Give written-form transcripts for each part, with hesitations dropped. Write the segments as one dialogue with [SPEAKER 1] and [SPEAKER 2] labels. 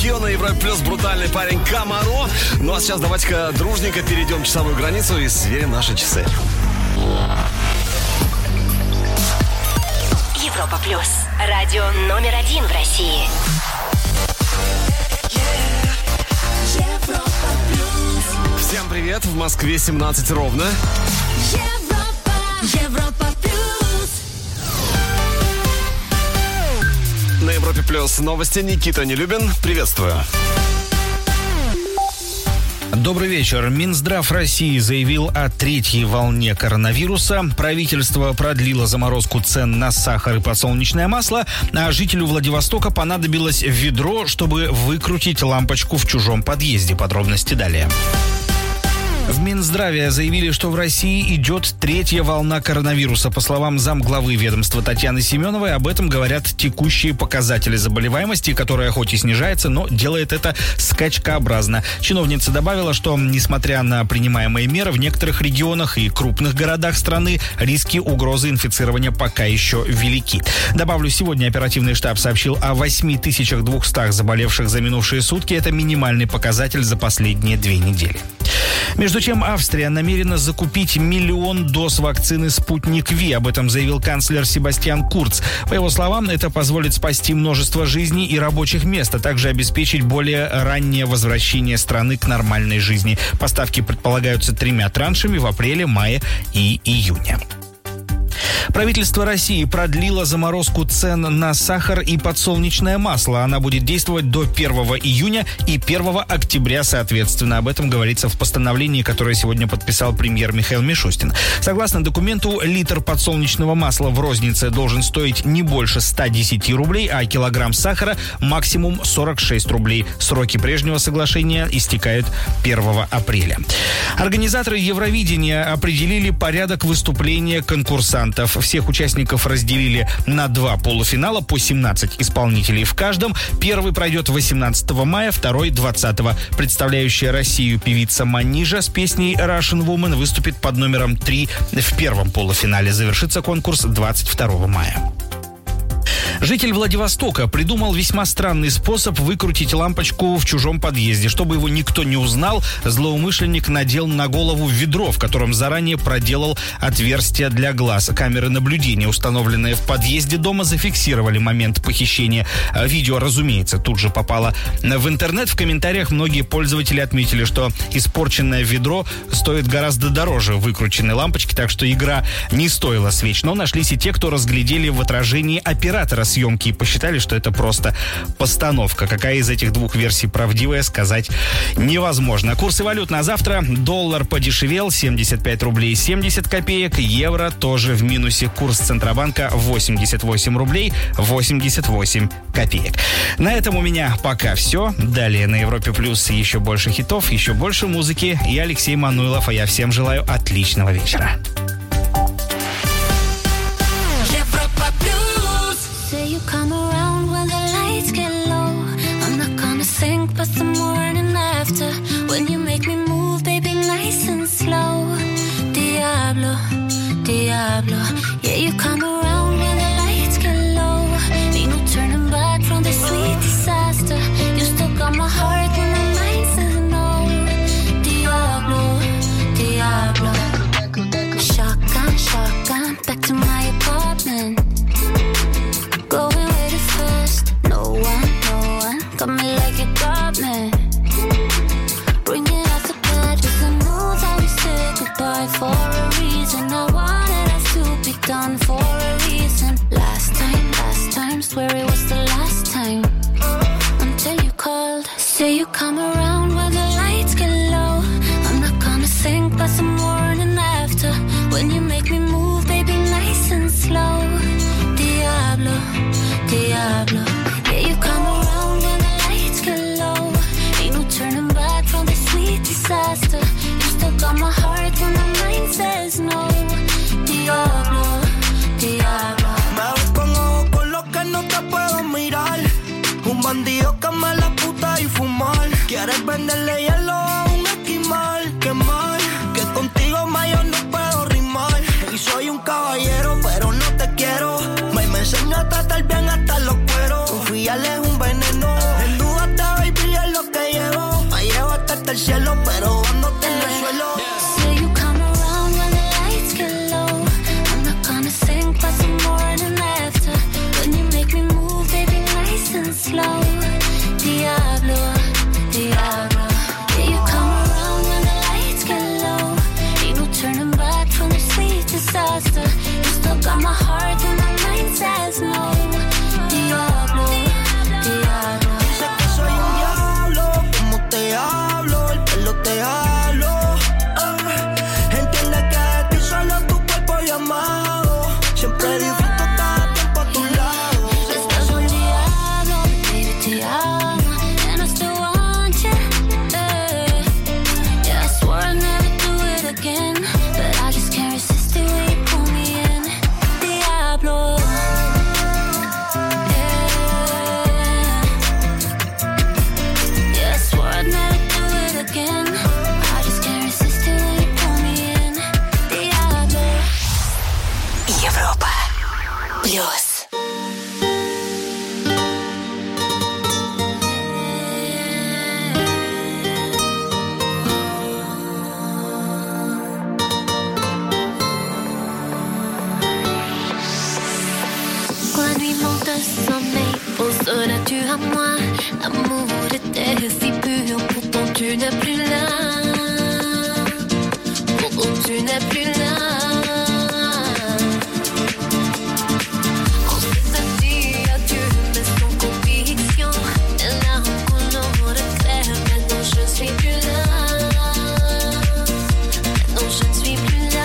[SPEAKER 1] Кио на Европе Плюс, брутальный парень Камаро. Ну а сейчас давайте-ка дружненько перейдем часовую границу и сверим наши часы.
[SPEAKER 2] Европа Плюс. Радио номер 1 в России. Европа Плюс.
[SPEAKER 1] Всем привет, в Москве 17 ровно.
[SPEAKER 2] Европа Плюс.
[SPEAKER 1] На Европе Плюс новости. Никита Нелюбин. Приветствую.
[SPEAKER 3] Добрый вечер. Минздрав России заявил о третьей волне коронавируса. Правительство продлило заморозку цен на сахар и подсолнечное масло, а жителю Владивостока понадобилось ведро, чтобы выкрутить лампочку в чужом подъезде. Подробности далее. В Минздраве заявили, что в России идет третья волна коронавируса. По словам замглавы ведомства Татьяны Семеновой, об этом говорят текущие показатели заболеваемости, которая хоть и снижается, но делает это скачкообразно. Чиновница добавила, что, несмотря на принимаемые меры, в некоторых регионах и крупных городах страны риски угрозы инфицирования пока еще велики. Добавлю, сегодня оперативный штаб сообщил о 8200 заболевших за минувшие сутки. Это минимальный показатель за последние 2 недели. Между тем, Австрия намерена закупить 1 миллион доз вакцины «Спутник Ви». Об этом заявил канцлер Себастьян Курц. По его словам, это позволит спасти множество жизней и рабочих мест, а также обеспечить более раннее возвращение страны к нормальной жизни. Поставки предполагаются 3 траншами в апреле, мае и июне. Правительство России продлило заморозку цен на сахар и подсолнечное масло. Она будет действовать до 1 июня и 1 октября, соответственно. Об этом говорится в постановлении, которое сегодня подписал премьер Михаил Мишустин. Согласно документу, литр подсолнечного масла в рознице должен стоить не больше 110 рублей, а килограмм сахара максимум 46 рублей. Сроки прежнего соглашения истекают 1 апреля. Организаторы Евровидения определили порядок выступления конкурсантов. Всех участников разделили на 2 полуфинала по 17 исполнителей в каждом. Первый пройдет 18 мая, второй 20-го. Представляющая Россию певица Манижа с песней Russian Woman выступит под номером 3 в первом полуфинале. Завершится конкурс 22 мая. Житель Владивостока придумал весьма странный способ выкрутить лампочку в чужом подъезде. Чтобы его никто не узнал, злоумышленник надел на голову ведро, в котором заранее проделал отверстие для глаз. Камеры наблюдения, установленные в подъезде дома, зафиксировали момент похищения. Видео, разумеется, тут же попало в интернет. В комментариях многие пользователи отметили, что испорченное ведро стоит гораздо дороже выкрученной лампочки, так что игра не стоила свеч. Но нашлись и те, кто разглядели в отражении оператора съемки и посчитали, что это просто постановка. Какая из этих 2 версий правдивая, сказать невозможно. Курсы валют на завтра. Доллар подешевел, 75 рублей 70 копеек. Евро тоже в минусе. Курс Центробанка 88 рублей 88 копеек. На этом у меня пока все. Далее на Европе Плюс еще больше хитов, еще больше музыки. Я Алексей Мануилов, а я всем желаю отличного вечера.
[SPEAKER 4] Say you come around when the lights get low. I'm not gonna think but the morning after. When you make me move, baby, nice and slow. Diablo, Diablo. Yeah, you come around when the lights get low. Ain't no turning back from the sweet disaster. You still got my heart when my mind says no. Diablo, Diablo. Shotgun, shotgun, back to my apartment. Going really fast, no one got me like you got me. Bring it out the bed, 'cause I know that we said goodbye for a reason. I wanted us to be done for a reason. Last time, swear it was the last time. Until you called, say you come around when the lights get low. I'm not gonna think about the morning after. When you make me move, baby, nice and slow. Diablo, Diablo. Yeah, you come around when the lights get low. Ain't no turning back from the sweet disaster. You still got my heart when my mind says no. Diablo, Diablo.
[SPEAKER 5] Me ves con ojos con los que no te puedo mirar. Un bandido que me la puta y fumar. Quieres venderle hielo a un esquimal. Qué mal, que contigo más yo no puedo rimar. Y soy un caballero, pero no te quiero. Me enseño a tratar bien hasta los cueros. Confiarle es un veneno. En duda te baby
[SPEAKER 2] Плюс.
[SPEAKER 4] Quand la nuit monte au sommeil, penseras-tu à moi? L'amour était si pur, pourtant tu n'es plus là. Pourtant tu n'es plus là. On s'est dit adieu, mais sans conviction. Les larmes qu'on regret, maintenant je ne suis plus là. Maintenant je ne suis plus là.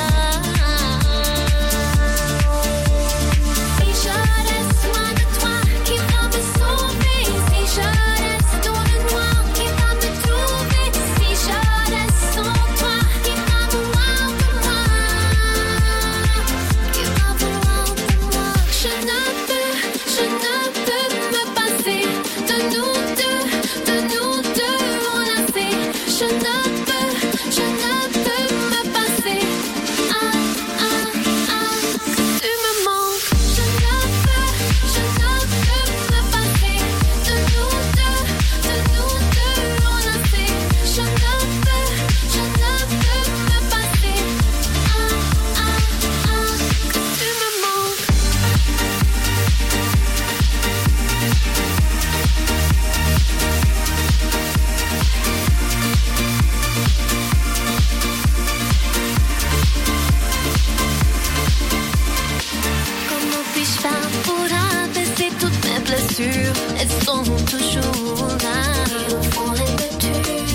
[SPEAKER 4] Elles sont toujours là. Et au fond, elles me tuent.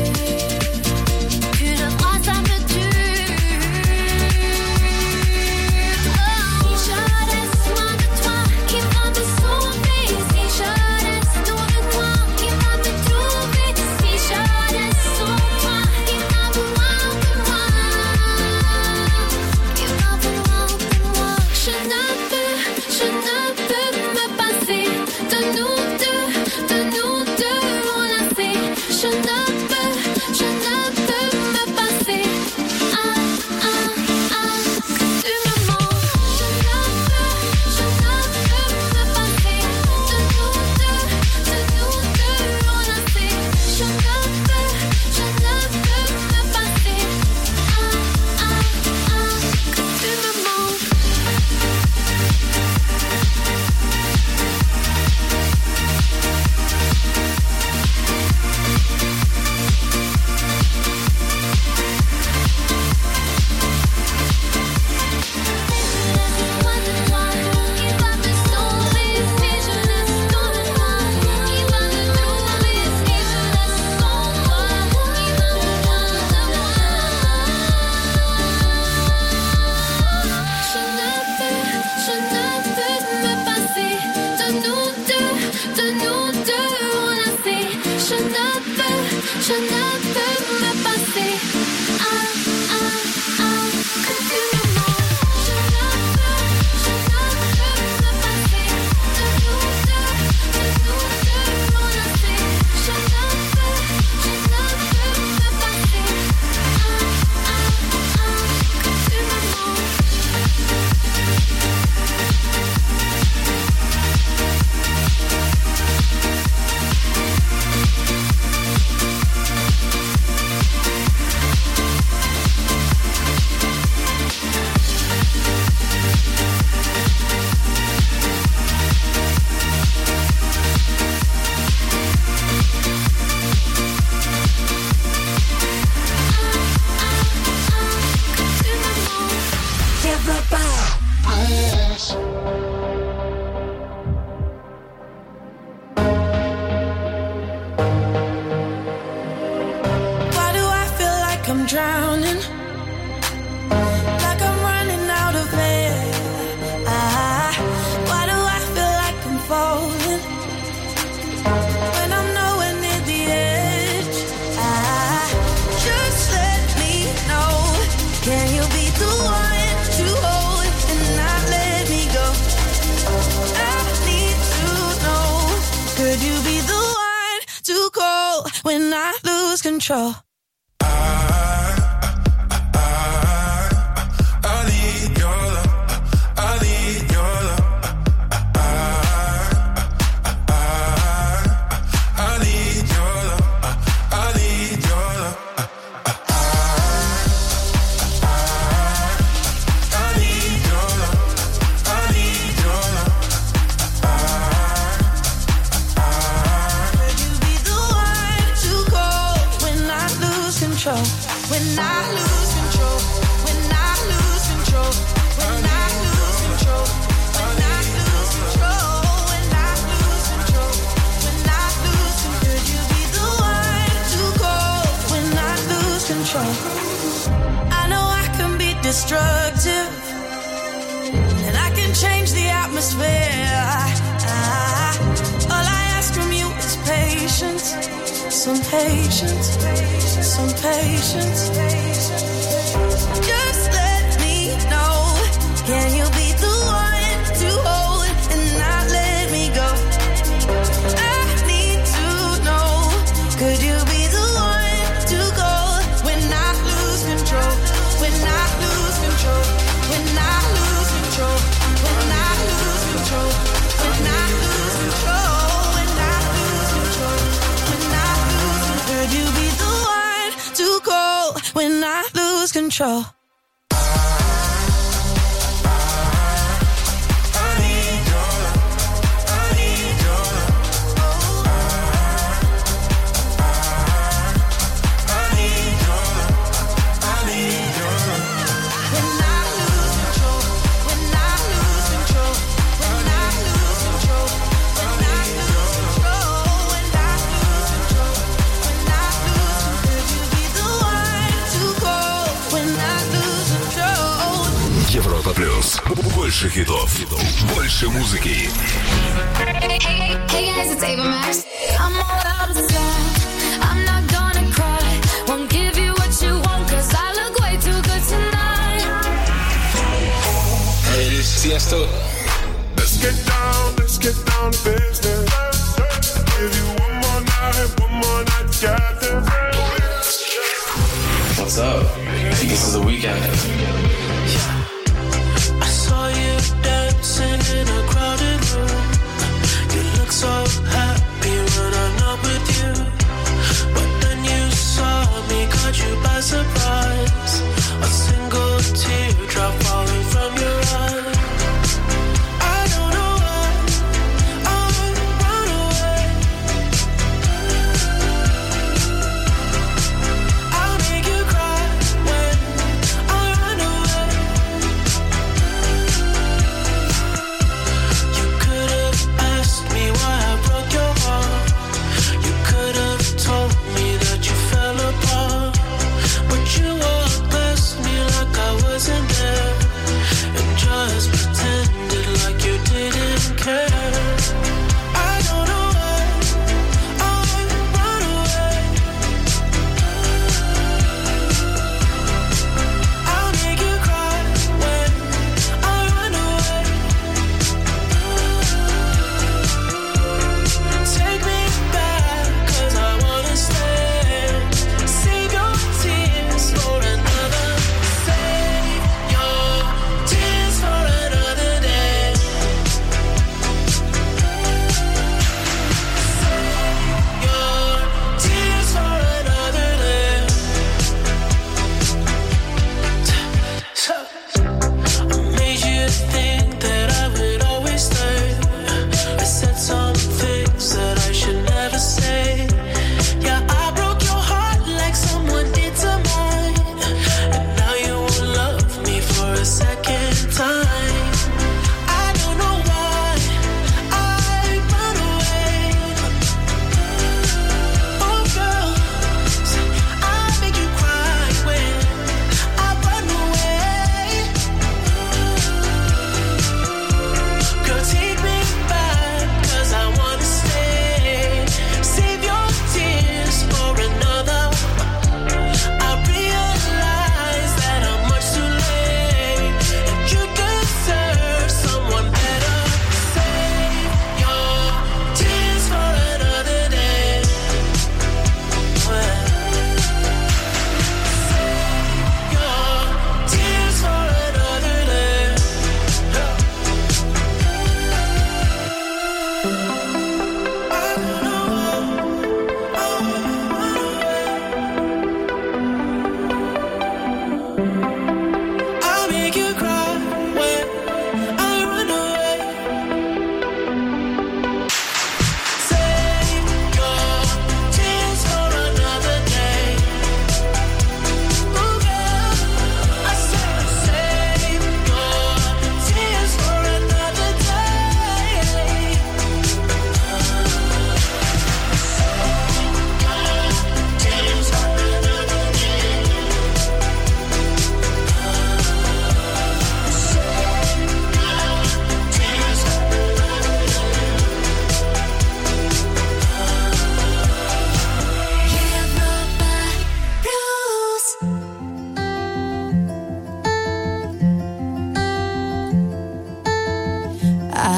[SPEAKER 4] Tu le vois, ça me tue. Oh. Si je reste loin de toi, qui va me sauver? Si je reste dans le noir, qui va me trouver? Si je reste sans toi, qui va vouloir de moi? Qui va vouloir de moi? Je ne peux me passer de nous deux enlacés. Je ne peux me passer. Que tu me manques. Je ne peux me passer de nous deux enlacés. Je ne peux me passer. Que tu me manques. Je ne peux me passer. Que tu me manques. Je ne peux me passer de nous deux enlacés. Je ne peux me passer. Que tu me manques. I'm drowning, like I'm running out of air. Why do I feel like I'm falling when I'm nowhere near the edge? Just let me know, can you be the one to hold and not let me go? I need to know, could you be the one to call when I lose control?
[SPEAKER 6] I need your love.
[SPEAKER 5] destructive, and I can change the atmosphere. All I ask from you is patience, some patience, some patience. Just let me know, can you be the one to hold and not let me go? I need to know, could you be the one to go when I lose control? When I lose control, when I lose control, when I lose control, when I lose control, when I lose control, when I lose control. Could you be the one to go when I lose control?
[SPEAKER 1] Европа плюс. Больше хитов, больше музыки.
[SPEAKER 4] Hey guys, it's Ava Max. I'm all out of style. I'm not gonna cry. Won't give you what you want, cause I look way too good tonight.
[SPEAKER 6] Hey, this is Tiesto.
[SPEAKER 7] Let's get down to business. Give you one more night, got this.
[SPEAKER 6] What's up? I think this is the weekend.
[SPEAKER 5] I saw you dancing in a crowded room. You look so happy when I'm not with you. But then you saw me, caught you by surprise. A single teardrop falling from your eye. I don't know why I run away. I'll make you cry when I run away.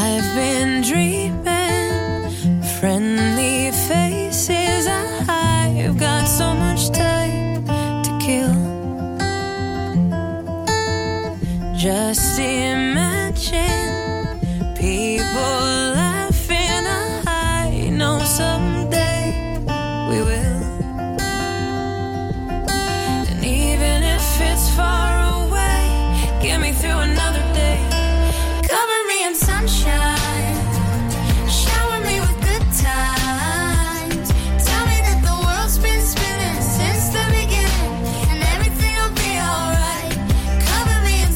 [SPEAKER 8] I've been dreaming, friendly faces. I've got so much time to kill. Just imagine people laughing. I know someday we will. And even if it's far away, get me through another day. Cover me in sunshine, shower me with good times. Tell me that the world's been spinning since the beginning, and everything will be alright. Cover me in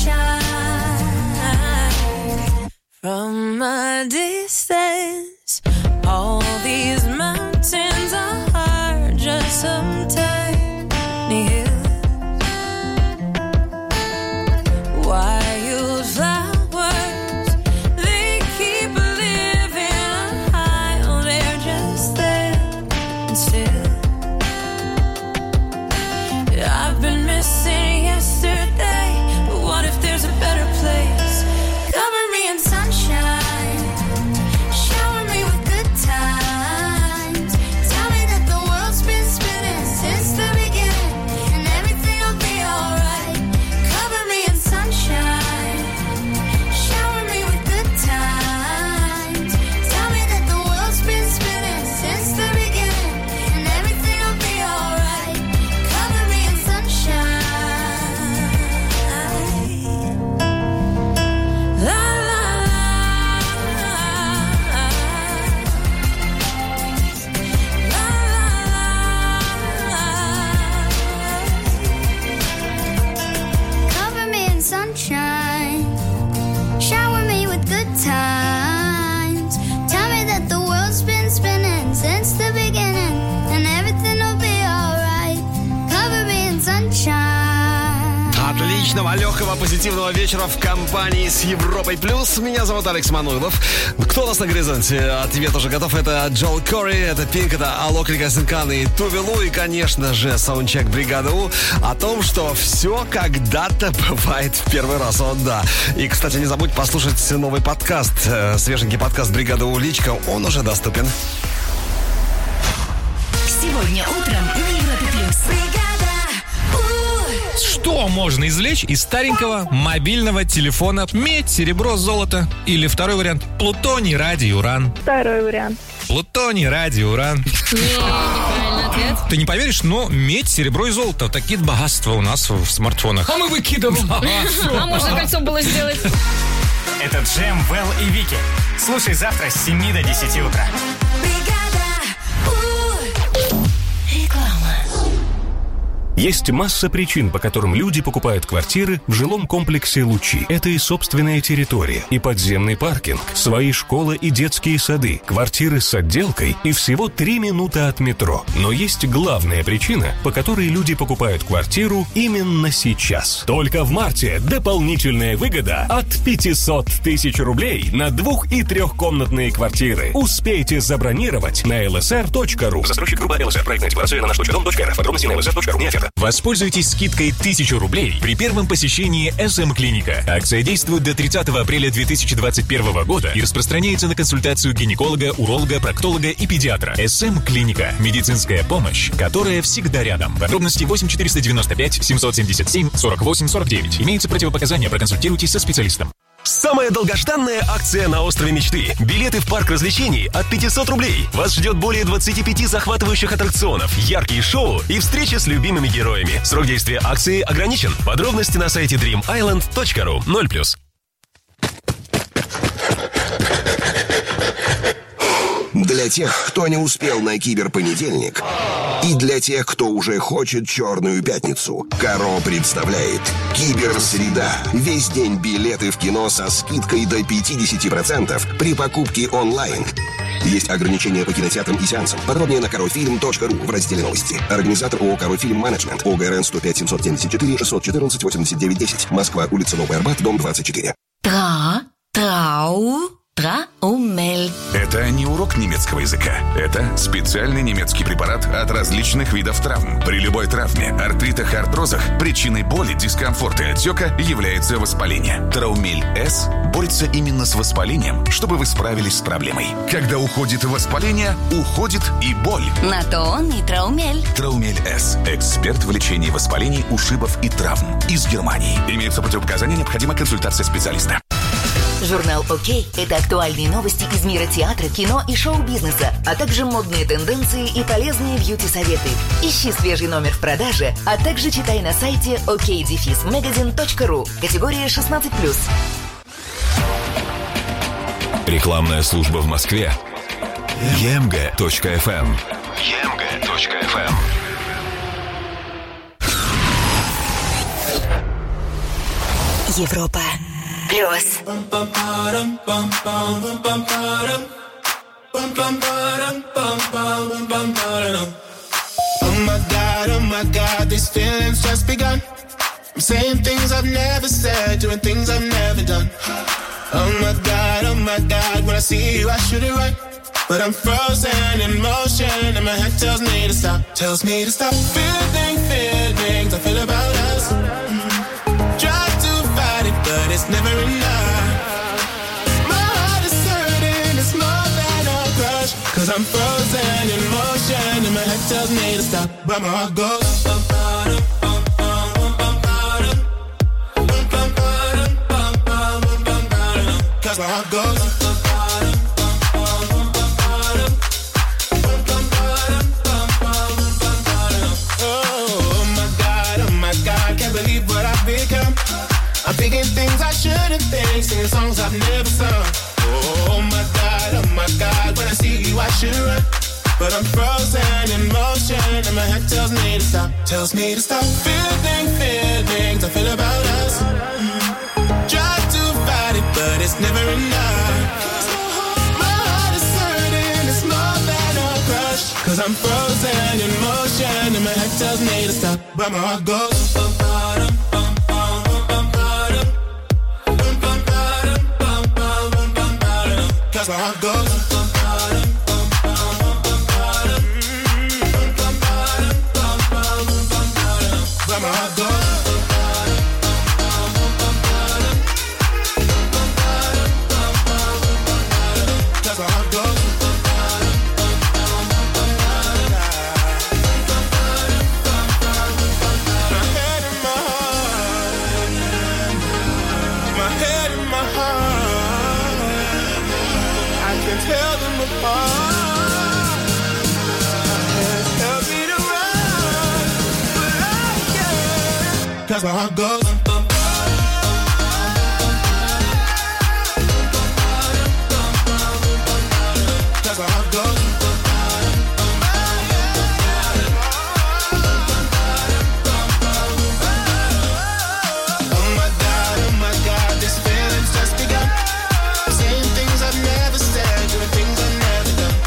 [SPEAKER 8] sunshine. From a distance, all these mountains are just some tiny hills. Wildflowers, they keep living high. Oh, they're just there and still. I've been missing yesterday, but what if there's a better place? Cover me in sunshine, shower me with good times. Tell me that the world's been spinning since the beginning, and everything will be alright. Cover me in sunshine, shower me with good times. Tell me that the world's been spinning since the beginning, and everything will be alright. Cover me in sunshine. La la la, la la. Cover me in sunshine, shower me with good times. Tell me that the world's been spinning since the beginning, and everything will be alright. Cover me in sunshine.
[SPEAKER 1] Отличного, легкого, позитивного вечера в компании с Европой Плюс. Меня зовут Алекс Мануилов. Кто у нас на горизонте? Ответ уже готов. Это Джоэл Кори, это Пинк, это Алок Ликасенкан и Тувелу. И, конечно же, саундчек «Бригада У» о том, что все когда-то бывает в первый раз. Вот да. И, кстати, не забудь послушать новый подкаст. Свеженький подкаст «Бригада У. Личка». Он уже доступен.
[SPEAKER 2] Сегодня утром на Европе Плюс.
[SPEAKER 9] Что можно извлечь из старенького мобильного телефона? Медь, серебро, золото. Или второй вариант – плутоний, радий, уран.
[SPEAKER 10] Второй вариант.
[SPEAKER 9] Плутоний, радий, уран.
[SPEAKER 10] Неправильный ответ.
[SPEAKER 9] Ты не поверишь, но медь, серебро и золото – такие богатства у нас в смартфонах.
[SPEAKER 11] А мы выкидываем.
[SPEAKER 10] А можно кольцо было сделать?
[SPEAKER 11] Это Джем, Вэл и Вики. Слушай завтра с 7 до 10 утра.
[SPEAKER 12] Есть масса причин, по которым люди покупают квартиры в жилом комплексе «Лучи». Это и собственная территория, и подземный паркинг, свои школы и детские сады, квартиры с отделкой и всего 3 минуты от метро. Но есть главная причина, по которой люди покупают квартиру именно сейчас. Только в марте дополнительная выгода от 500 тысяч рублей на 2- и 3-комнатные квартиры. Успейте забронировать на lsr.ru. Застройщик группа LSR. Проектная декларация на наш.дом.рф. Подробности на lsr.ru. Не оферта.
[SPEAKER 13] Воспользуйтесь скидкой 1000 рублей при первом посещении СМ-клиника. Акция действует до 30 апреля 2021 года и распространяется на консультацию гинеколога, уролога, проктолога и педиатра. СМ-клиника. Медицинская помощь, которая всегда рядом. Подробности 8 495 777 48 49. Имеются противопоказания, проконсультируйтесь со специалистом.
[SPEAKER 12] Самая долгожданная акция на острове мечты. Билеты в парк развлечений от 500 рублей. Вас ждет более 25 захватывающих аттракционов, яркие шоу и встречи с любимыми героями. Срок действия акции ограничен. Подробности на сайте dreamisland.ru. 0+.
[SPEAKER 14] Для тех, кто не успел на киберпонедельник, и для тех, кто уже хочет черную пятницу, Каро представляет Киберсреда. Весь день билеты в кино со скидкой до 50% при покупке онлайн. Есть ограничения по кинотеатрам и сеансам. Подробнее на karofilm.ru в разделе новости. Организатор ООО «Карофильм Менеджмент». ОГРН 105 774 614 89 10. Москва, улица Новый Арбат, дом 24.
[SPEAKER 2] Траумель.
[SPEAKER 12] Это
[SPEAKER 15] Это не урок немецкого языка. Это специальный немецкий препарат от различных видов травм. При любой травме, артритах и артрозах причиной боли, дискомфорта и отека является воспаление. Траумель С борется именно с воспалением, чтобы вы справились с проблемой. Когда уходит воспаление, уходит и боль.
[SPEAKER 2] На то он и Траумель.
[SPEAKER 15] Траумель С. Эксперт в лечении воспалений, ушибов и травм. Из Германии. Имеются противопоказания, необходима консультация специалиста.
[SPEAKER 16] Журнал «Окей» — это актуальные новости из мира театра, кино и шоу-бизнеса, а также модные тенденции и полезные бьюти-советы. Ищи свежий номер в продаже, а также читай на сайте ok-magazine.ru. Категория 16+.
[SPEAKER 13] Рекламная служба в Москве. emg.fm.
[SPEAKER 12] emg.fm.
[SPEAKER 2] Европа плюс.
[SPEAKER 5] Oh my God, these feelings just begun. I'm saying things I've never said, doing things I've never done. Oh my God, when I see you I shoot it right. But I'm frozen in motion and my head tells me to stop. Tells me to stop. Feelings I feel about us. Try to fight it, but it's never enough. My heart is hurting, it's more than a crush. Cause I'm frozen in motion and my head tells me to stop. But my heart goes. Cause my heart goes. Believe what I've become. I'm thinking things I shouldn't think, singing songs I've never sung. Oh my God, when I see you I should run. But I'm frozen in motion and my head tells me to stop. Tells me to stop. Feelings I feel about us. Try to fight it, but it's never enough. My heart is hurting, it's more than a crush. Cause I'm frozen in motion and my head tells me to stop. But my heart goes. Cause my heart goes. Where my heart goes. Cause my heart goes. My head and my heart. My head and my heart. I can tell them apart. Tell me to run, but I can't. Cause my heart goes. Cause my heart goes. Oh my God, this feeling's just begun. Saying things I've never said, doing things I've never done.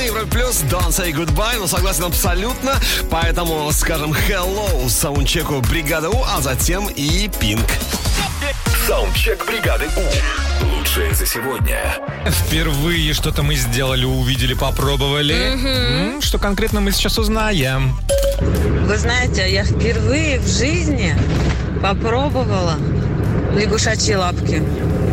[SPEAKER 1] Европе Плюс, Don't Say Goodbye. Ну, согласен абсолютно. Поэтому скажем hello саундчеку Бригады У, а затем и Пинк.
[SPEAKER 13] Саундчек Бригады У. Лучшее за сегодня.
[SPEAKER 9] Впервые что-то мы сделали, увидели, попробовали. Что конкретно мы сейчас узнаем?
[SPEAKER 17] Вы знаете, я впервые в жизни попробовала лягушачьи лапки.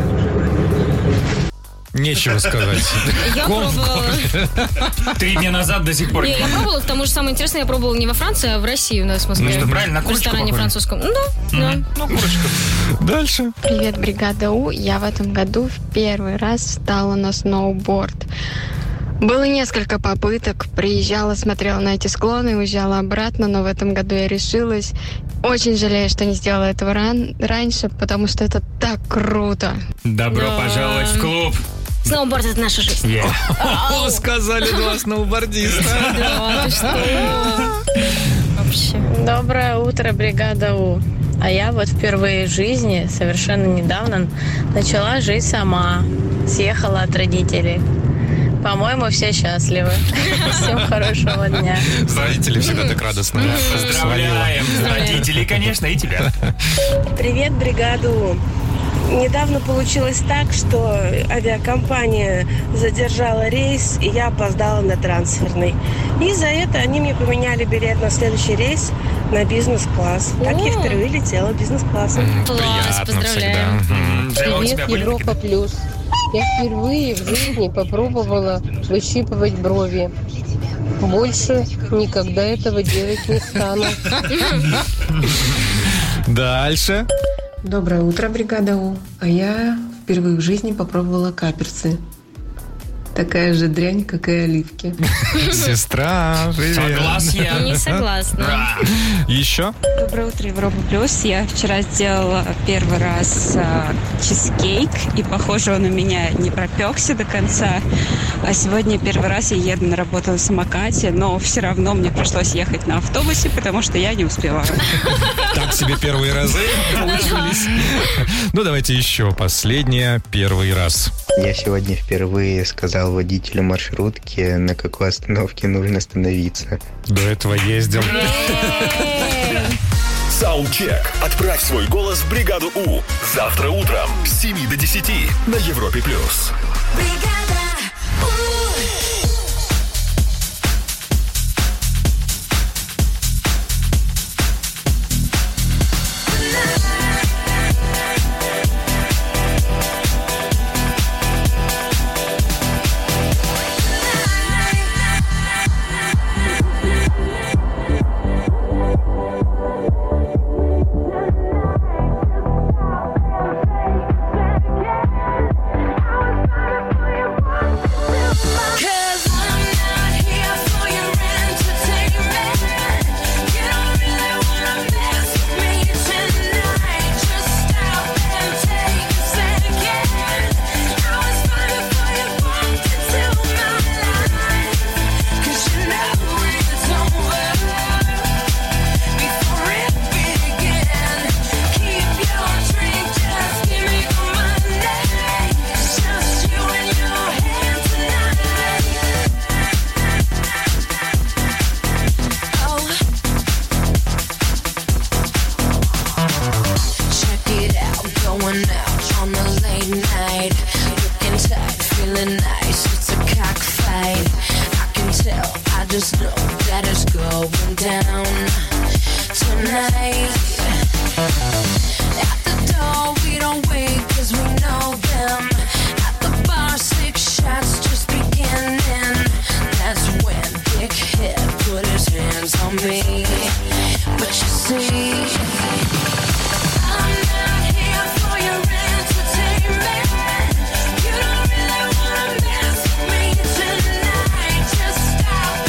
[SPEAKER 9] Нечего сказать.
[SPEAKER 10] Я пробовала.
[SPEAKER 11] 3 дня назад до сих пор.
[SPEAKER 10] Не, я пробовала, потому что самое интересное, я пробовала не во Франции, а в России у нас в Москве.
[SPEAKER 11] Ну что, правильно, на
[SPEAKER 10] в
[SPEAKER 11] курочку
[SPEAKER 10] ресторане
[SPEAKER 11] похоже.
[SPEAKER 10] французском. Ну, да.
[SPEAKER 9] Ну, курочка. Дальше.
[SPEAKER 18] Привет, бригада У. Я в этом году в первый раз встала на сноуборд. Было несколько попыток. Приезжала, смотрела на эти склоны, уезжала обратно, но в этом году я решилась. Очень жалею, что не сделала этого раньше, потому что это так круто.
[SPEAKER 11] Добро пожаловать в клуб.
[SPEAKER 10] Сноуборд — это наша жизнь.
[SPEAKER 9] Сказали два сноубордиста.
[SPEAKER 10] Да, ты что? Вообще.
[SPEAKER 19] Доброе утро, бригада У. А я вот впервые в жизни, совершенно недавно, начала жить сама. Съехала от родителей. По-моему, все счастливы. Всем хорошего дня.
[SPEAKER 9] Родители всегда так радостно.
[SPEAKER 11] Поздравляем родителей, конечно, и тебя.
[SPEAKER 20] Привет, бригада У. Недавно получилось так, что авиакомпания задержала рейс, и я опоздала на трансферный. И за это они мне поменяли билет на следующий рейс на бизнес-класс. Так я впервые летела бизнес-классом.
[SPEAKER 10] Класс, поздравляем.
[SPEAKER 21] Привет, Европа Плюс. Я впервые в жизни попробовала выщипывать брови. Больше никогда этого делать не стану.
[SPEAKER 9] Дальше.
[SPEAKER 22] Доброе утро, бригада У. А я впервые в жизни попробовала каперсы. Такая же дрянь, как и оливки.
[SPEAKER 9] Сестра, привет.
[SPEAKER 11] Согласен.
[SPEAKER 10] Не согласна.
[SPEAKER 9] Еще?
[SPEAKER 23] Доброе утро, Европа Плюс. Я вчера сделала первый раз чизкейк, и, похоже, он у меня не пропекся до конца. А сегодня первый раз я еду на работу на самокате, но все равно мне пришлось ехать на автобусе, потому что я не успеваю.
[SPEAKER 9] Так себе первые разы получились. Ну, давайте еще последнее. Первый раз.
[SPEAKER 24] Я сегодня впервые сказал водителю маршрутки, на какой остановке нужно остановиться.
[SPEAKER 9] До этого ездил.
[SPEAKER 13] Саундчек. Отправь свой голос в бригаду У. Завтра утром с 7 до 10 на Европе+.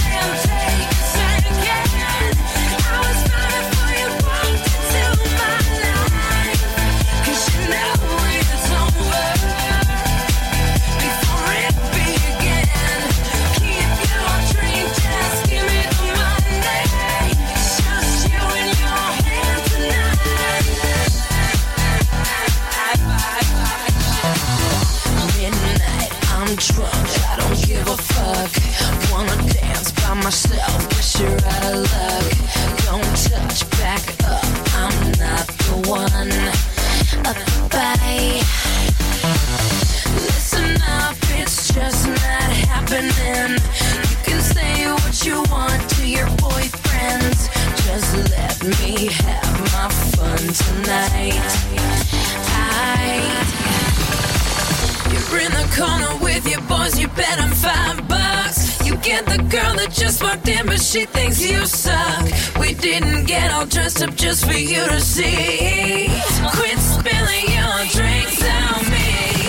[SPEAKER 8] My and the girl that just walked in, but she thinks you suck. We didn't get all dressed up just for you to see. Quit spilling your drinks on me.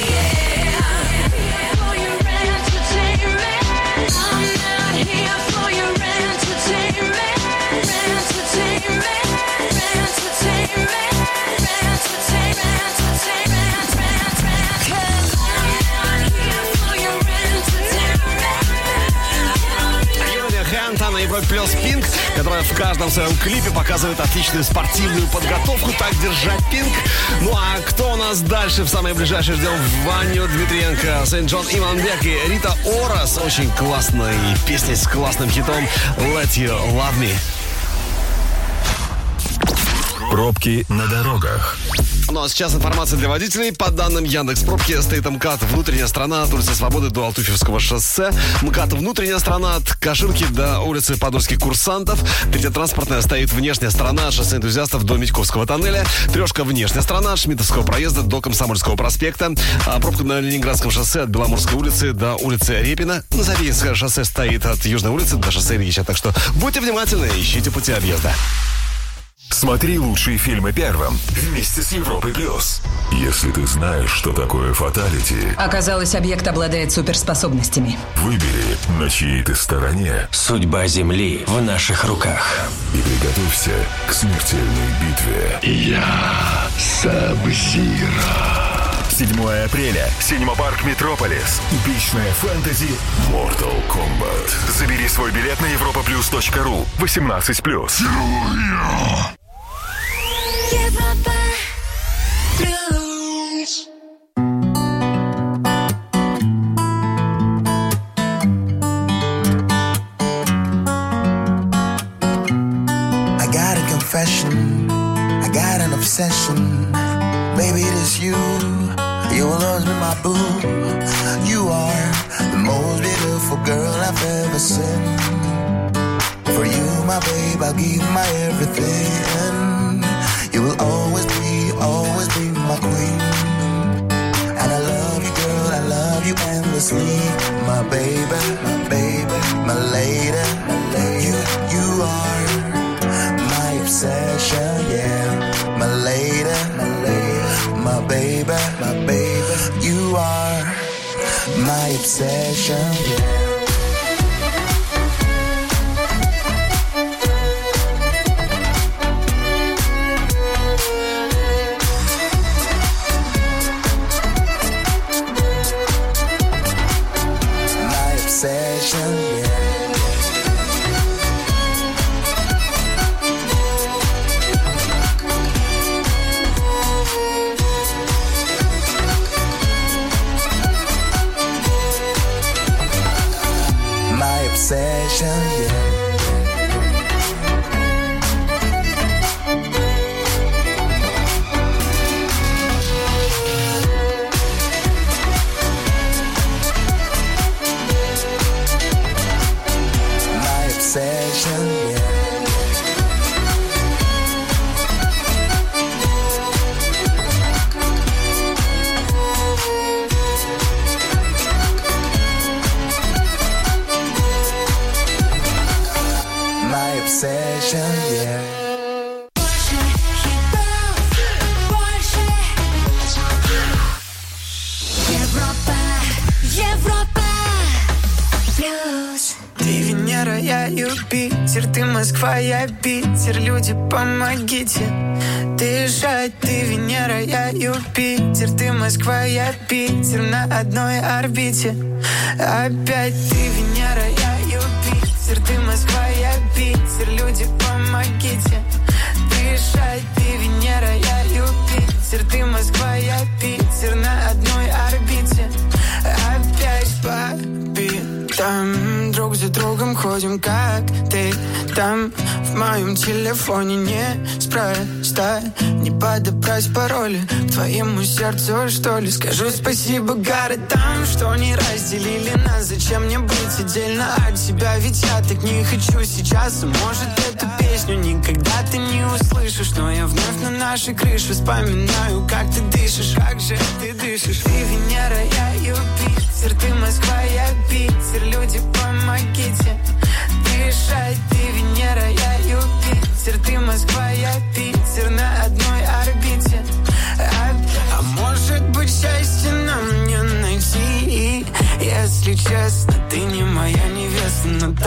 [SPEAKER 8] For your entertainment, I'm not here for your entertainment. Entertainment, entertainment, entertainment, entertainment. 'Cause I'm not here for your entertainment.
[SPEAKER 1] Хэнта на Европе плюс Пинк, которая в каждом своем клипе показывает отличную спортивную подготовку. Так держать, Пинк. Ну а кто у нас дальше в самое ближайшее? Ждем Ваню Дмитриенко, Сент-Джон Иманбек и Рита Ора с очень классной песней, с классным хитом Let You Love Me.
[SPEAKER 13] Пробки на дорогах.
[SPEAKER 1] Ну а сейчас информация для водителей. По данным Яндекс.Пробки, стоит МКАД внутренняя сторона от улицы Свободы до Алтуфьевского шоссе. МКАД внутренняя сторона от Каширки до улицы Подольских курсантов. Третья транспортная стоит внешняя сторона от шоссе Энтузиастов до Митьковского тоннеля. Трешка внешняя сторона от Шмидтовского проезда до Комсомольского проспекта. А пробка на Ленинградском шоссе от Беломорской улицы до улицы Репина. На Завьельское шоссе стоит от Южной улицы до шоссе Ильича. Так что будьте внимательны, ищите пути объезда.
[SPEAKER 13] Смотри лучшие фильмы первым вместе с Европой плюс. Если ты знаешь, что такое фаталити,
[SPEAKER 3] оказалось, объект обладает суперспособностями.
[SPEAKER 13] выбери, на чьей ты стороне.
[SPEAKER 4] Судьба Земли в наших руках.
[SPEAKER 13] И приготовься к смертельной битве.
[SPEAKER 4] Я Саб-Зиро.
[SPEAKER 13] 7 апреля. Синема-парк Метрополис. Эпичная фэнтези Mortal Kombat. Забери свой билет на europaplus.ru. 18+.
[SPEAKER 8] Европа плюс.
[SPEAKER 5] I got a confession, I got an obsession. Baby, it is you. You will always be my boo. You are the most beautiful girl I've ever seen. For you, my babe, I'll give my everything. You will always be my queen. And I love you, girl, I love you endlessly. My baby, my lady. You are my obsession, yeah. My lady, my baby. You are my obsession, yeah. Obsession, yeah. My obsession, yeah. Obsession, yeah. My obsession, yeah.
[SPEAKER 8] Европа плюс.
[SPEAKER 6] Ты Венера, я Юпитер, ты Москва, я Питер. Люди, помогите дышать. Ты Венера, я Юпитер, ты Москва, я Питер. На одной орбите. Опять ты Венера, я Юпитер, ты Москва, я Питер. Люди, помогите дышать. Ты Венера, я Юпитер, ты Москва, я Питер. На одной орбите. Опять по там друг за другом ходим, как ты там. В моем телефоне неспроста не подобрать пароли к твоему сердцу, что ли. Скажу спасибо городам, что не разделили нас. Зачем мне быть отдельно от тебя? Ведь я так не хочу сейчас. Может, эту песню никогда ты не услышишь, но я вновь на нашей крыше вспоминаю, как ты дышишь. Как же ты дышишь? Ты Венера, я Юпитер, ты Москва, я Питер. Люди, помогите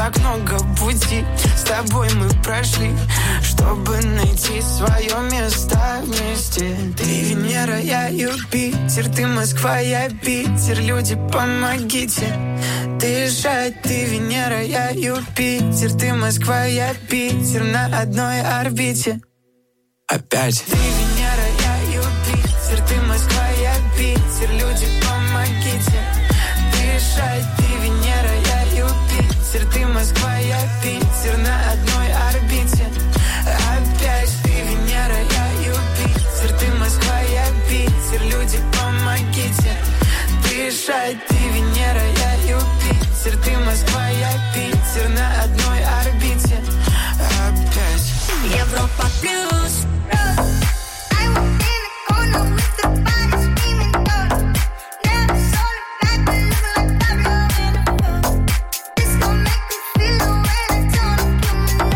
[SPEAKER 6] так много пути с тобой мы прошли, чтобы найти свое место вместе. Ты Венера, я Юпитер, ты Москва, я Питер. Люди, помогите дышать. Ты Венера, я Юпитер, ты Москва, я Питер. На одной орбите. Опять. Ты Венера, я Юпитер, ты Москва, я Питер. Люди, помогите дышать. Ты Венера, я Юпитер, ты Москва, я Питер. На одной орбите. Опять. Ты Венера, я Юпитер, ты Москва, я Питер. Люди, помогите дышать. Ты Венера, я Юпитер, ты Москва, я Питер. На одной орбите. Опять.
[SPEAKER 8] Европа плюс. I was in the corner with the body screaming gold. Never saw the back when looking like Pablo in a phone. This gon' make me feel when I don't give me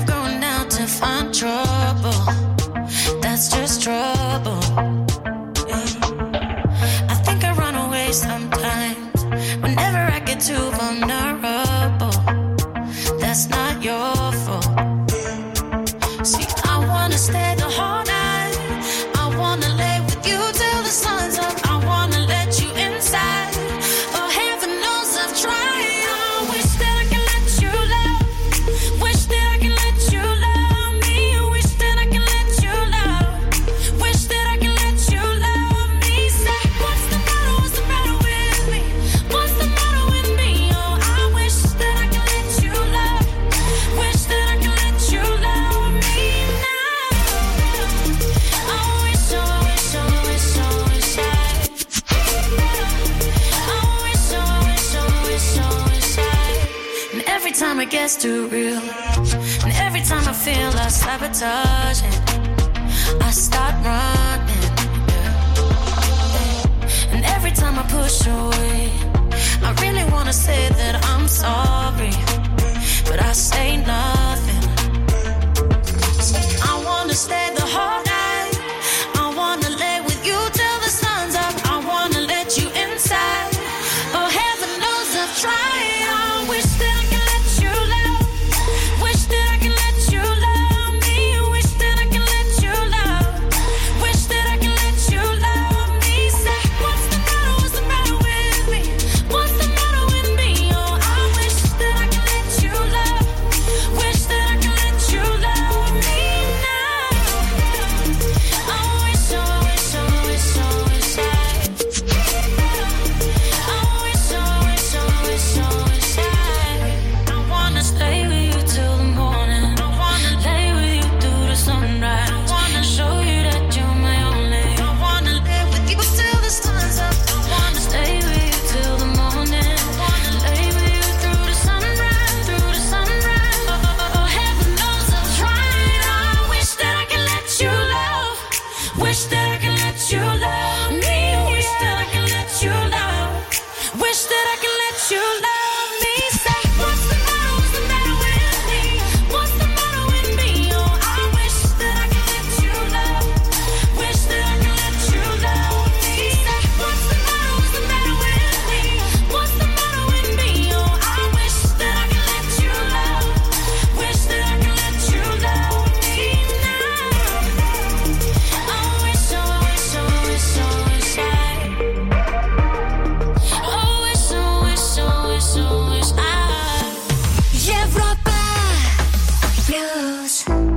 [SPEAKER 8] of going out to find trouble. That's just trouble. I think I run away sometimes whenever I get too vulnerable. That's not your fault. See, I wanna stay the whole night. I wanna lay with you till the sun's up. I wanna let you inside. Oh, heaven knows I've tried. I wish that I could let you love. Wish that I could let you love me. Wish that I could let you love. Wish that I could let you love me. Say, what's the matter? What's the matter with me? What's the matter with me? Oh, I wish that I could let you love. Wish that I could let you love me now. I wish, oh, wish, oh, wish, oh, wish I. I wish, oh, wish, oh, wish, oh, wish I. And every time it gets too real, and every time I feel I sabotage it, I start running. And every time I push away, I really wanna say that I'm sorry, but I say nothing. I wanna stay the whole night. I wanna lay with you till the sun's up. I wanna let you inside. Oh, heaven knows I've tried. I wish that I could let you love. Wish that I could let you love me. Wish that I could let you love. Wish that I could let you love me. Say, what's the matter? What's the matter with me? What's the matter with me? Oh, I wish that I could let you love. Wish that I could let you love me now. I wish, oh, wish, oh, wish, oh, wish I. I wish, oh, wish, oh, wish, oh, wish I. I wanna stay with you till the morning. I wanna lay with you through the sunrise. I wanna show you that you're my only. I wanna live with you till the sun's up. I wanna stay with you till the morning. I wanna lay with you through the sunrise, through the sunrise. Oh, heaven knows I've tried. I wish that I could let you love. Wish that I could let you love me. Wish that I could let you love. Wish that I could let you love me. Say, what's the matter? What's the matter with me? What's the matter with me? Oh, I wish that I could let you love. Wish that I could let you love me. Say, what's the matter? What's the matter with me? What's the matter with me? Oh, I wish that I could let you love. Wish that I could let you love me now. I wish, oh, wish, oh, wish, oh, wish I. Oh, wish, oh, wish, oh, wish, oh, wish I. Европа плюс.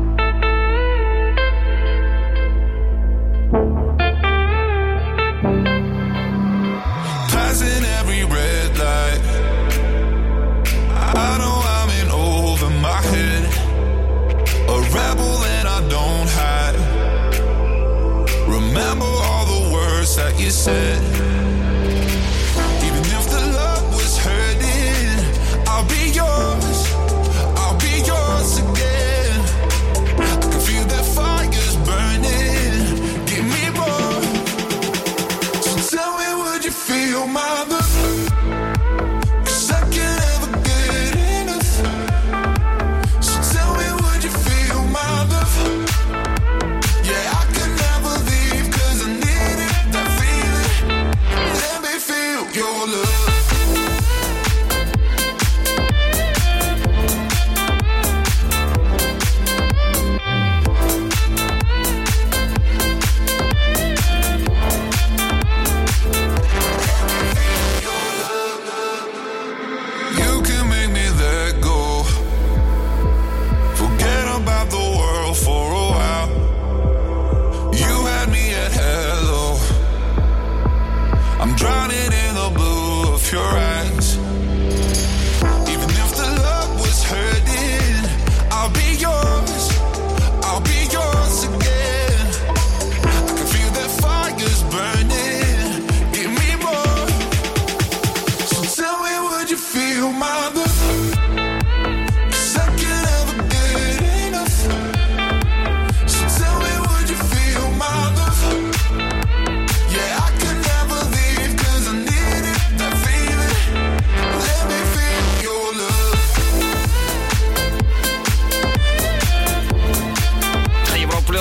[SPEAKER 7] Passing every red light. I know I'm in over my head. A rebel and I don't hide. Remember all the words that you said. Even if the love was hurting, I'll be yours. I'll be yours again. I can feel the fires burning. Give me more. So tell me, would you feel my love? 'Cause I can't ever get enough. So tell me, would you feel my love? Yeah, I can never leave 'cause I needed that feeling.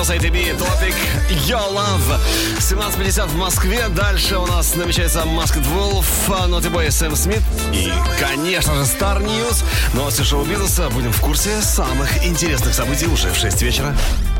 [SPEAKER 1] Migos, ATB, Topic, Your Love. 17:50 в Москве. Дальше у нас намечается Masked Wolf, Naughty Boy, Сэм Смит и, конечно же, Star News. Новости шоу-бизнеса. Будем в курсе самых интересных событий уже в 6 вечера.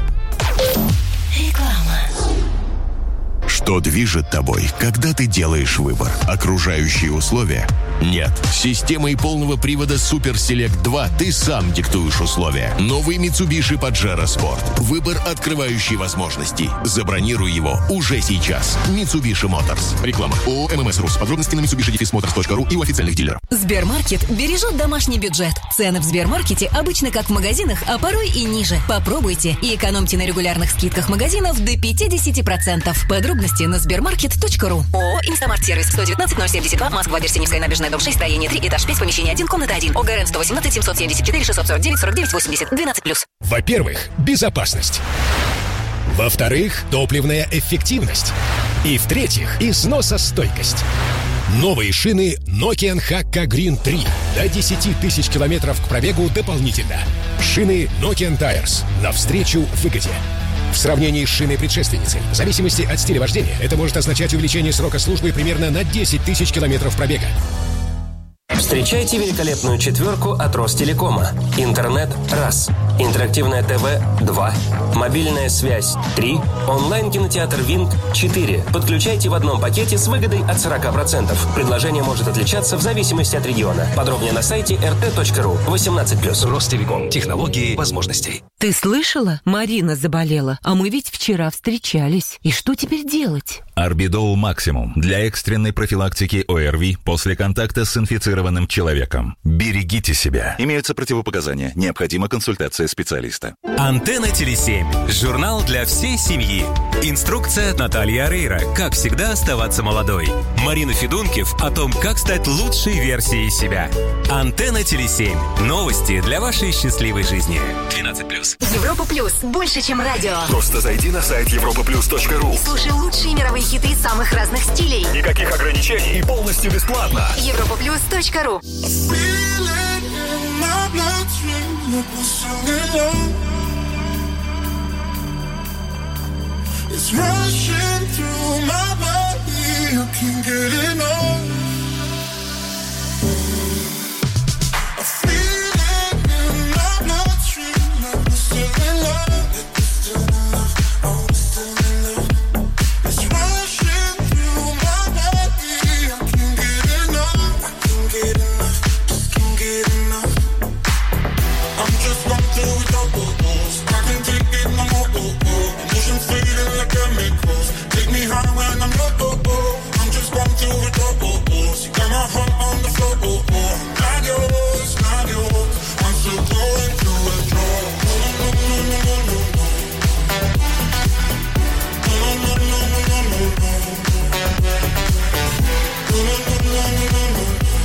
[SPEAKER 12] Что движет тобой, когда ты делаешь выбор? Окружающие условия? Нет. С системой полного привода Super Select 2 ты сам диктуешь условия. Новый Mitsubishi Pajero Sport. Выбор, открывающий возможности. Забронируй его уже сейчас. Mitsubishi Motors. Реклама. ООО ММС Рус. Подробности на mitsubishidefismotors.ru и у официальных дилеров.
[SPEAKER 14] Сбермаркет бережет домашний бюджет. Цены в Сбермаркете обычно как в магазинах, а порой и ниже. Попробуйте и экономьте на регулярных скидках магазинов до 50%. Подробности на sbermarket.ru. ООО «Инстамарт-сервис». 119-072, Москва, Дерсеневская набережная, дом 6, строение 3, этаж 5, помещение 1, комната 1. ОГРН 118 774 649 49 80 12+.
[SPEAKER 15] Во-первых, безопасность. Во-вторых, топливная эффективность. И в-третьих, износостойкость. Новые шины Nokian Hakka Green 3. До 10 тысяч километров к пробегу дополнительно. Шины Nokian Tires. Навстречу выгоде. В сравнении с шиной-предшественницей, в зависимости от стиля вождения, это может означать увеличение срока службы примерно на 10 тысяч километров пробега.
[SPEAKER 4] Встречайте великолепную четверку от Ростелекома. Интернет – раз. Интерактивное ТВ – 2. Мобильная связь – 3. Онлайн-кинотеатр «Винг» – 4. Подключайте в одном пакете с выгодой от 40%. Предложение может отличаться в зависимости от региона. Подробнее на сайте rt.ru. 18+.
[SPEAKER 16] Ростелеком. Технологии возможностей.
[SPEAKER 25] Ты слышала? Марина заболела, а мы ведь вчера встречались. И что теперь делать?
[SPEAKER 26] Орбидол Максимум для экстренной профилактики ОРВИ после контакта с инфицированным человеком. Берегите себя. Имеются противопоказания. Необходима консультация специалиста.
[SPEAKER 27] Антенна Теле7. Журнал для всей семьи. Инструкция от Натальи Орейро. Как всегда оставаться молодой. Марина Федункив о том, как стать лучшей версией себя. Антенна Теле7. Новости для вашей счастливой жизни. 12+.
[SPEAKER 2] Европа Плюс. Больше, чем радио.
[SPEAKER 16] Просто зайди на сайт europaplus.ru
[SPEAKER 2] И слушай лучшие мировые хиты самых разных стилей.
[SPEAKER 16] Никаких ограничений и полностью бесплатно.
[SPEAKER 2] europaplus.ru.
[SPEAKER 7] It's rushing through my body, I can't get enough. I feel it in my bloodstream, like we're still in love. Oh, we're still in love. It's rushing through my body, I can't get enough. I can't get enough, just can't get enough. I'm just going through it all. I can't take it no more. Emotions fading like chemicals. Take me high when I'm low. I'm just going through it all. She got my heart on the floor. Not yours, not yours. I'm still going through it all. No, no, no, no, no, no. No, no, no, no, no, no, no. No, no, no, no, no, no, no.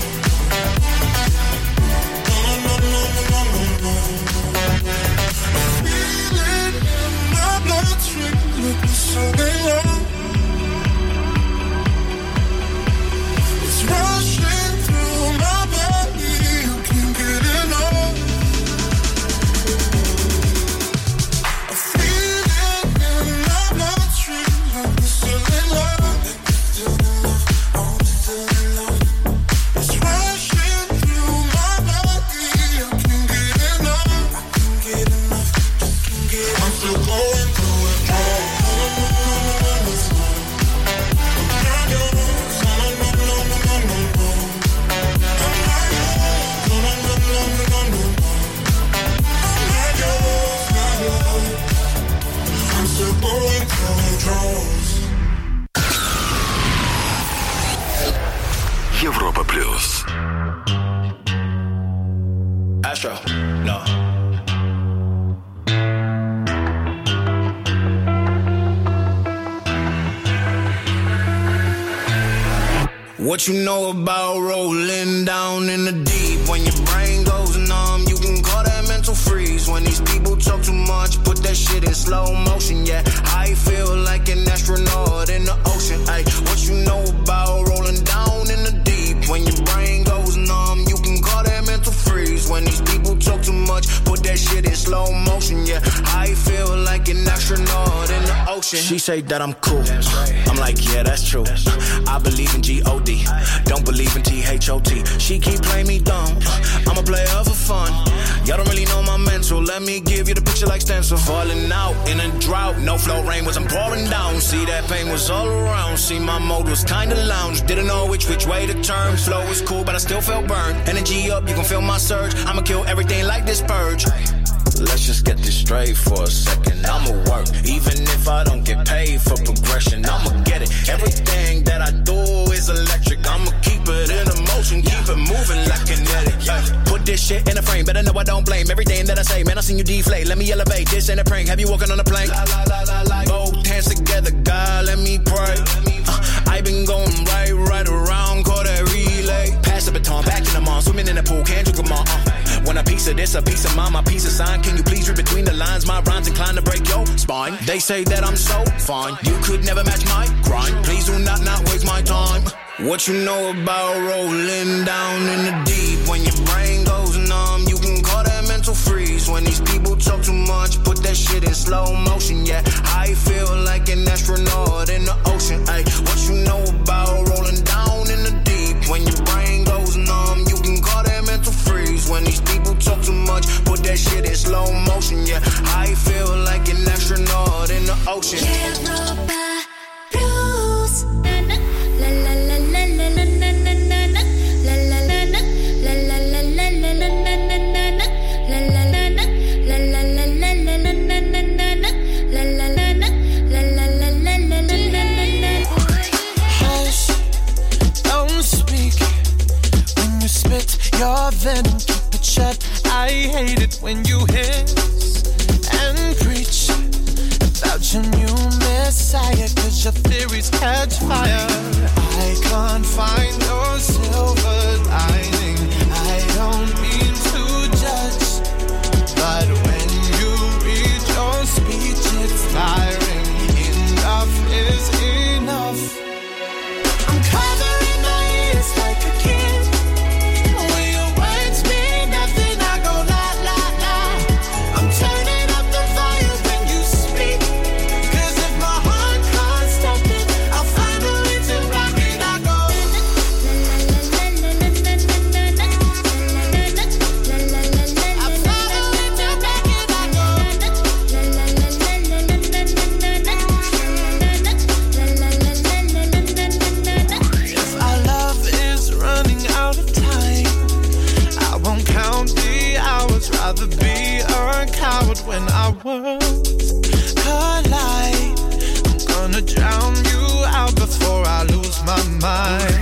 [SPEAKER 7] No, no, no, no, no, no, no. I feel it in my bloodstream, like we're so in love. It's rushing through my body, I can't get enough. I feel it in my bloodstream, like we're still in love. Oh, we're still in love. It's rushing through my body, I can't get enough. I can't get enough, just can't get enough. I'm still going through it all. I'm still going through draws.
[SPEAKER 16] Европа Плюс.
[SPEAKER 28] Astro, no.
[SPEAKER 5] What you know about rolling down in the deep? When your brain goes numb, you can call that mental freeze. When these people talk too much, put that shit in slow motion. Yeah, I feel like an astronaut in the ocean. Ay, what you know about rolling down in the deep? When your brain goes numb, you can call that mental freeze. When these people talk too much, put that shit in slow motion. Yeah, I feel like an astronaut
[SPEAKER 28] ocean. She say that I'm cool. I'm like, yeah, that's true. I believe in G-O-D. Don't believe in T-H-O-T. She keep playing me dumb. I'm a player for fun. Y'all don't really know my mental. Let me give you the picture like stencil. Falling out in a drought. No flow rain wasn't pouring down. See, that pain was all around. See, my mode was kinda lounge. Didn't know which way to turn. Flow was cool, but I still felt burned. Energy up, you can feel my surge. I'ma kill everything like this purge. Let's just get this straight for a second. I'ma work, even if I don't get paid for progression. I'ma get it. Everything that I do is electric. I'ma keep it in motion, keep it moving like kinetic. Put this shit in a frame, better know I don't blame everything that I say. Man, I seen you deflate. Let me elevate. This ain't a prank. Have you walking on a plane? Both hands together, God, let me pray. I been going right around, call that relay. Pass the baton, back in the mall, swimming in the pool, can't drink them all. Want a piece of this, a piece of mine, my piece of sign. Can you please read between the lines? My rhymes inclined to break your spine. They say that I'm so fine, you could never match my grind. Please do not waste my time. What you know about rolling down in the deep? When your brain goes numb, you can call that mental freeze. When these people talk too much, put that shit in slow motion. Yeah, I feel like an astronaut in the ocean. Ay, what you know about rolling down in the deep? When your brain goes numb, you can call that mental freeze. When these people talk too much, put that shit in slow motion. Yeah, I feel like an astronaut in the ocean.
[SPEAKER 8] Europa Plus. La la la la la la la la la la la la la la la la la la
[SPEAKER 5] your venom, keep it shut. I hate it when you hiss and preach about your new messiah, cause your theories catch fire. I can't find your silver lining. I don't mean to judge, but when you read your speech, it's tiring. Enough is enough. I'm covering my ears like a kid. Rather be a coward when our worlds collide. I'm gonna drown you out before I lose my mind.